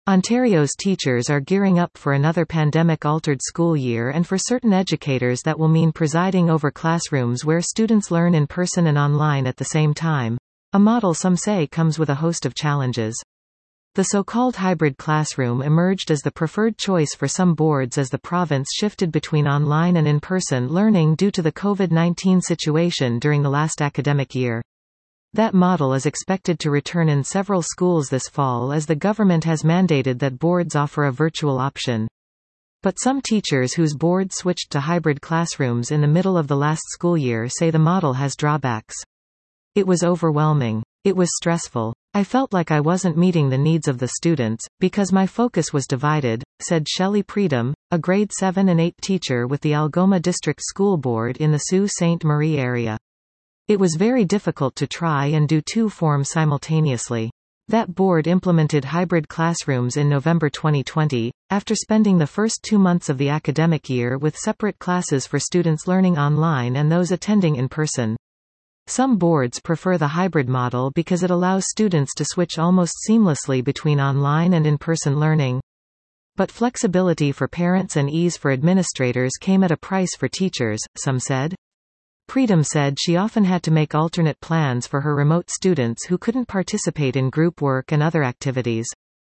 Ontario's teachers are gearing up for another pandemic-altered school year, and for certain educators that will mean presiding over classrooms where students learn in person and online at the same time. A model some say comes with a host of challenges. The so-called hybrid classroom emerged as the preferred choice for some boards as the province shifted between online and in-person learning due to the COVID-19 situation during the last academic year. That model is expected to return in several schools this fall as the government has mandated that boards offer a virtual option. But some teachers whose board switched to hybrid classrooms in the middle of the last school year say the model has drawbacks. It was overwhelming. It was stressful. I felt like I wasn't meeting the needs of the students, because my focus was divided, said Shelley Preedom, a grade 7 and 8 teacher with the Algoma District School Board in the Sault Ste. Marie area. It was very difficult to try and do two forms simultaneously. That board implemented hybrid classrooms in November 2020, after spending the first 2 months of the academic year with separate classes for students learning online and those attending in person. Some boards prefer the hybrid model because it allows students to switch almost seamlessly between online and in-person learning. But flexibility for parents and ease for administrators came at a price for teachers, some said. Preedom said she often had to make alternate plans for her remote students who couldn't participate in group work and other activities.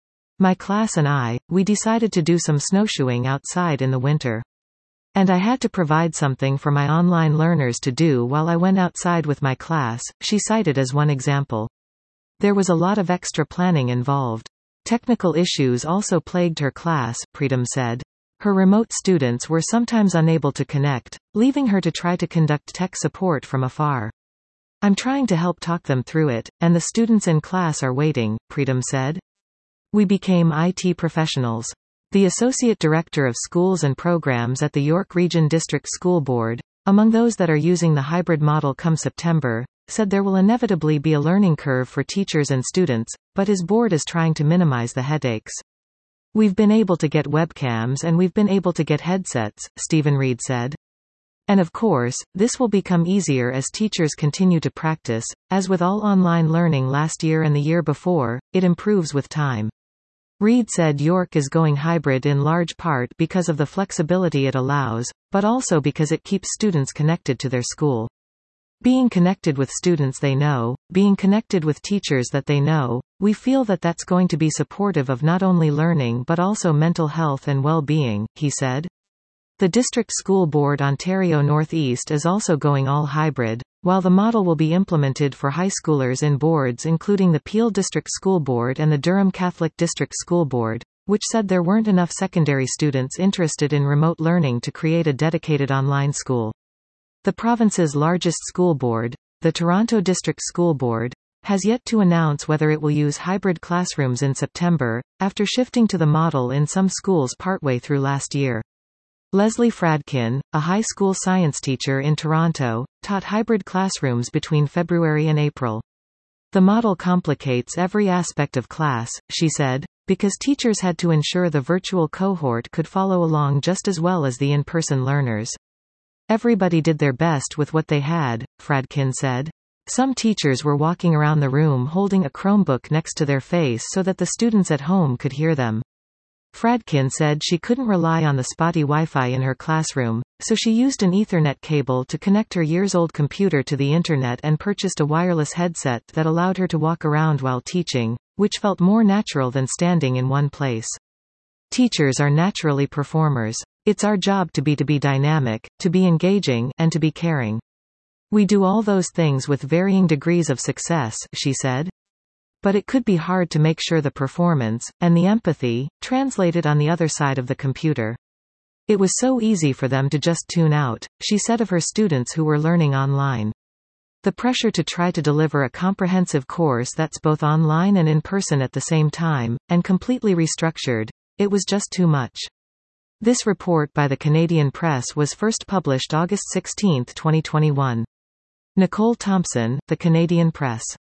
My class and we decided to do some snowshoeing outside in the winter. And I had to provide something for my online learners to do while I went outside with my class, she cited as one example. There was a lot of extra planning involved. Technical issues also plagued her class, Preedom said. Her remote students were sometimes unable to connect, leaving her to try to conduct tech support from afar. I'm trying to help talk them through it, and the students in class are waiting, Preedom said. We became IT professionals. The Associate Director of Schools and Programs at the York Region District School Board, among those that are using the hybrid model come September, said there will inevitably be a learning curve for teachers and students, but his board is trying to minimize the headaches. We've been able to get webcams and we've been able to get headsets, Stephen Reed said. And of course, this will become easier as teachers continue to practice. As with all online learning last year and the year before, it improves with time. Reed said York is going hybrid in large part because of the flexibility it allows, but also because it keeps students connected to their school. Being connected with students they know, being connected with teachers that they know, we feel that that's going to be supportive of not only learning but also mental health and well-being, he said. The District School Board Ontario Northeast is also going all hybrid, while the model will be implemented for high schoolers in boards including the Peel District School Board and the Durham Catholic District School Board, which said there weren't enough secondary students interested in remote learning to create a dedicated online school. The province's largest school board, the Toronto District School Board, has yet to announce whether it will use hybrid classrooms in September, after shifting to the model in some schools partway through last year. Leslie Fradkin, a high school science teacher in Toronto, taught hybrid classrooms between February and April. The model complicates every aspect of class, she said, because teachers had to ensure the virtual cohort could follow along just as well as the in-person learners. Everybody did their best with what they had, Fradkin said. Some teachers were walking around the room holding a Chromebook next to their face so that the students at home could hear them. Fradkin said she couldn't rely on the spotty Wi-Fi in her classroom, so she used an Ethernet cable to connect her years-old computer to the internet and purchased a wireless headset that allowed her to walk around while teaching, which felt more natural than standing in one place. Teachers are naturally performers. It's our job to be dynamic, to be engaging, and to be caring. We do all those things with varying degrees of success, she said. But it could be hard to make sure the performance, and the empathy, translated on the other side of the computer. It was so easy for them to just tune out, she said of her students who were learning online. The pressure to try to deliver a comprehensive course that's both online and in person at the same time, and completely restructured, it was just too much. This report by the Canadian Press was first published August 16, 2021. Nicole Thompson, The Canadian Press.